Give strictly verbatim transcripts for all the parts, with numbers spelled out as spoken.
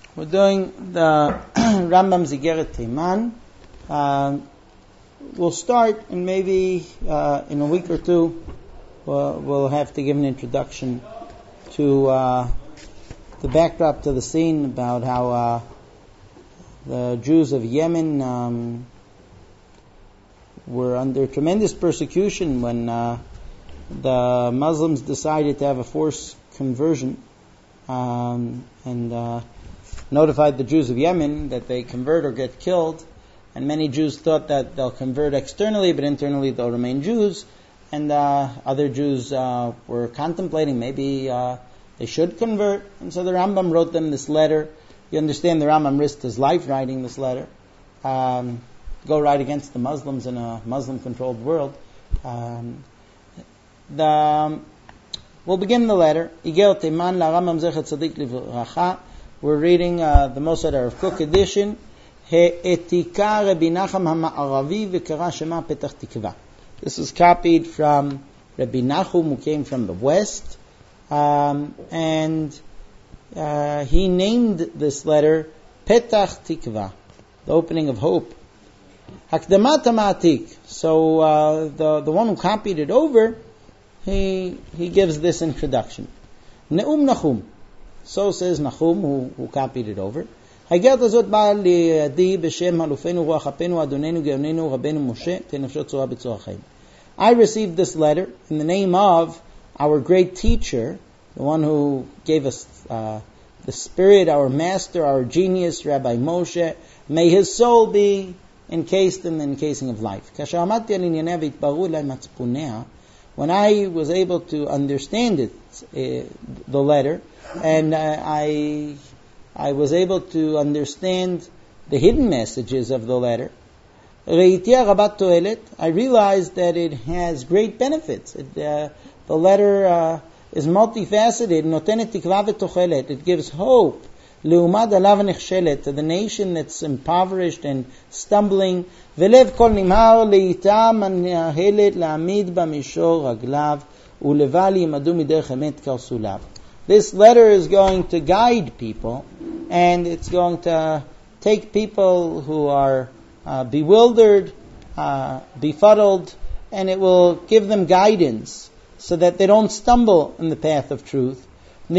We're doing the Rambam Zigeret Teiman. Uh, we'll start, and maybe uh, in a week or two, we'll, we'll have to give an introduction to uh, the backdrop to the scene about how uh, the Jews of Yemen um, were under tremendous persecution when uh, the Muslims decided to have a forced conversion um, and uh, notified the Jews of Yemen that they convert or get killed. And many Jews thought that they'll convert externally, but internally they'll remain Jews. And uh, other Jews uh, were contemplating maybe uh, they should convert. And so the Rambam wrote them this letter. You understand the Rambam risked his life writing this letter. Um, go right against the Muslims in a Muslim-controlled world. Um, the, um, we'll begin the letter. Igel Teiman la'Rambam Zecher Tzadik Livracha. We're reading uh, the Mosad Arav Kook edition. He'etika Rabbi Nachum HaMa'aravi v'kara Shema Petach Tikva. This is copied from Rabbi Nachum, who came from the west, um, and uh, he named this letter Petach Tikva, the opening of hope. Hakdamat HaMa'atik. So uh, the the one who copied it over, he he gives this introduction. Ne'um Nachum. So says Nachum, who, who copied it over. הגרת הזאת באה לידי בשם אלופינו רוח אפינו אדוננו גאוננו רבנו משה תנפשו צורה בצורה חיים. I received this letter in the name of our great teacher, the one who gave us uh, the spirit, our master, our genius, Rabbi Moshe. May his soul be encased in the encasing of life. כאשר עמדתי על ענייניה והתבררו אליי מצפוניה, when I was able to understand it, uh, the letter, and uh, I I was able to understand the hidden messages of the letter, I realized that it has great benefits. It, uh, the letter uh, is multifaceted. It gives hope to the nation that's impoverished and stumbling. This letter is going to guide people, and it's going to take people who are uh, bewildered, uh, befuddled, and it will give them guidance so that they don't stumble in the path of truth. And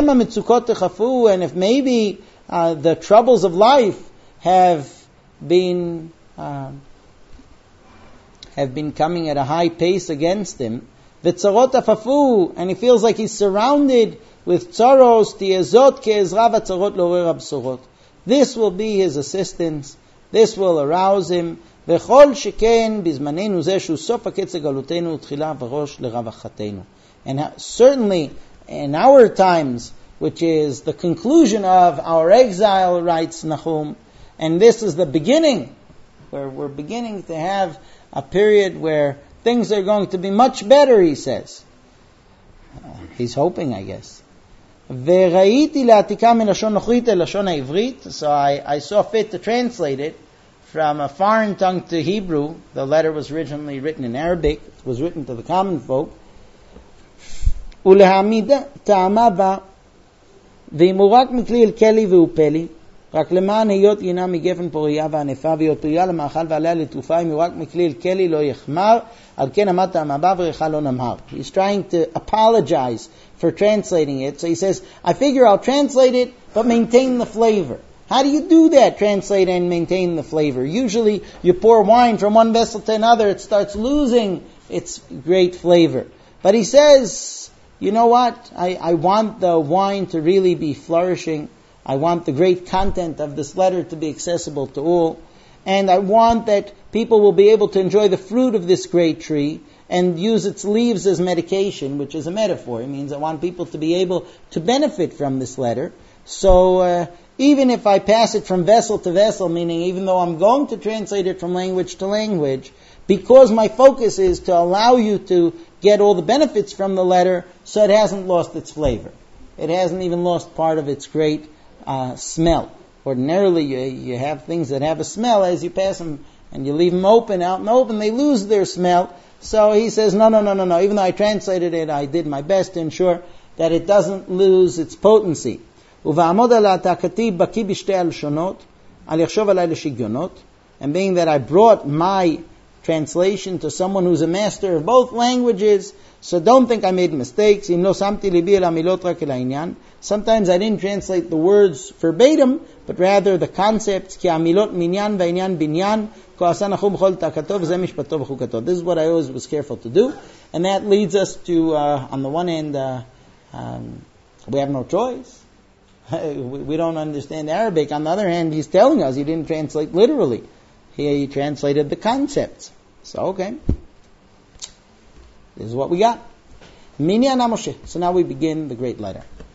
if maybe uh, the troubles of life have been uh, have been coming at a high pace against him, and he feels like he's surrounded with tzaros, tiezot ke'ezra v'tzarot lo'orer absorot. This will be his assistance. This will arouse him. V'chol sheken bizmanenu zeh shu sof ha'ketz galutenu tchila v'rosh leravachatenu. And certainly in our times, which is the conclusion of our exile, writes Nahum, and this is the beginning, where we're beginning to have a period where things are going to be much better, he says. Uh, he's hoping, I guess. וראיתי לעתיקה מלשון נוכרית אל לשון העברית. So I, I saw fit to translate it from a foreign tongue to Hebrew. The letter was originally written in Arabic. It was written to the common folk. ולהעמיד טעמה בה, ואם הוא רק מכלי אל כלי והוא פלי, רק למען היות יינה מגפן פוריה וענפה, והיות פוריה למאכל ועליה לתרופה, אם הוא רק מכלי אל כלי לא יחמר, על כן עמד טעמה בה וריחה לא נמהר. He's trying to apologize for translating it. So he says, I figure I'll translate it, but maintain the flavor. How do you do that, translate and maintain the flavor? Usually you pour wine from one vessel to another, it starts losing its great flavor. But he says, you know what? I, I want the wine to really be flourishing. I want the great content of this letter to be accessible to all. And I want that people will be able to enjoy the fruit of this great tree and use its leaves as medication, which is a metaphor. It means I want people to be able to benefit from this letter. So uh, even if I pass it from vessel to vessel, meaning even though I'm going to translate it from language to language, because my focus is to allow you to get all the benefits from the letter, so it hasn't lost its flavor. It hasn't even lost part of its great uh, smell. Ordinarily, you, you have things that have a smell as you pass them, and you leave them open, out in the open, they lose their smell. So he says, no, no, no, no, no. Even though I translated it, I did my best to ensure that it doesn't lose its potency. ובעמוד על העתקתי בקי בשתי הלשונות, על יחשוב עליי לשגיונות, and being that I brought my translation to someone who's a master of both languages, so don't think I made mistakes. אם לא שמתי ליבי אל המילות רק אל העניין. Sometimes I didn't translate the words verbatim, but rather the concepts, כי המילות מניין והעניין בניין, כועסה נחום בכל תקתו וזה משפטו וחוקתו. This is what I always was careful to do, and that leads us to, uh, on the one hand, uh, um, we have no choice. We don't understand Arabic. On the other hand, he's telling us he didn't translate literally. He, he translated the concepts. So, okay. This is what we got. Minyan HaMoshe. So now we begin the great letter.